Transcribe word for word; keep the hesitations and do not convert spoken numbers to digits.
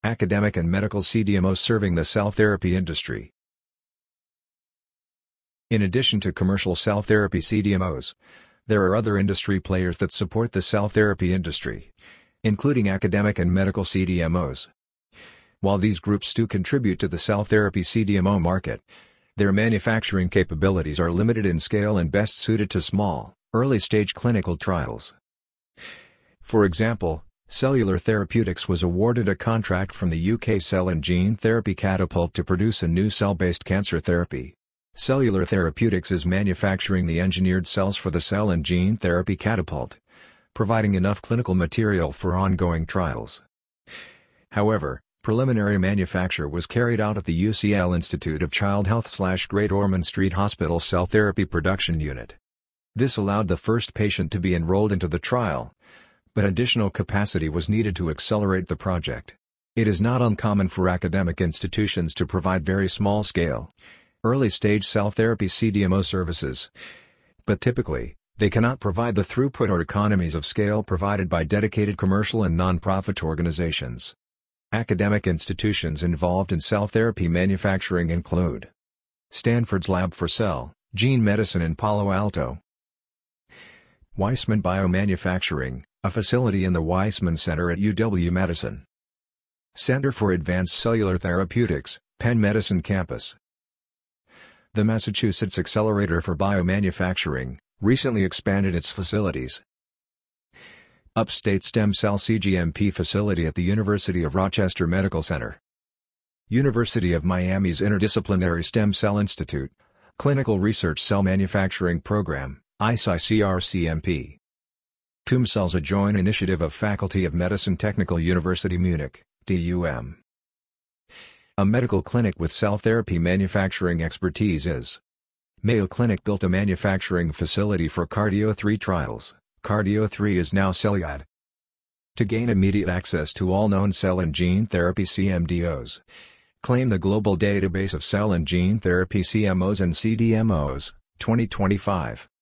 Academic and medical C D M Os serving the cell therapy industry. In addition to commercial cell therapy C D M Os, there are other industry players that support the cell therapy industry, including academic and medical C D M Os. While these groups do contribute to the cell therapy C D M O market, their manufacturing capabilities are limited in scale and best suited to small, early-stage clinical trials. For example, Cellular Therapeutics was awarded a contract from the U K Cell and Gene Therapy Catapult to produce a new cell-based cancer therapy. Cellular Therapeutics is manufacturing the engineered cells for the Cell and Gene Therapy Catapult, providing enough clinical material for ongoing trials. However, preliminary manufacture was carried out at the U C L Institute of Child Health/Great Ormond Street Hospital Cell Therapy Production Unit. This allowed the first patient to be enrolled into the trial, but additional capacity was needed to accelerate the project. It is not uncommon for academic institutions to provide very small-scale, early-stage cell therapy C D M O services, but typically, they cannot provide the throughput or economies of scale provided by dedicated commercial and non-profit organizations. Academic institutions involved in cell therapy manufacturing include Stanford's Lab for Cell, Gene Medicine in Palo Alto, Weissman Biomanufacturing, a facility in the Weissman Center at U W-Madison, Center for Advanced Cellular Therapeutics, Penn Medicine Campus. The Massachusetts Accelerator for Biomanufacturing recently expanded its facilities. Upstate Stem Cell C G M P facility at the University of Rochester Medical Center. University of Miami's Interdisciplinary Stem Cell Institute, Clinical Research Cell Manufacturing Program, I C I C R C M P. TUMCELLS, a joint initiative of Faculty of Medicine Technical University Munich, D U M. A medical clinic with cell therapy manufacturing expertise is Mayo Clinic built a manufacturing facility for Cardio three trials. Cardio three is now Celyad. To gain immediate access to all known cell and gene therapy C M D Os, claim the global database of cell and gene therapy C M Os and C D M Os, twenty twenty-five.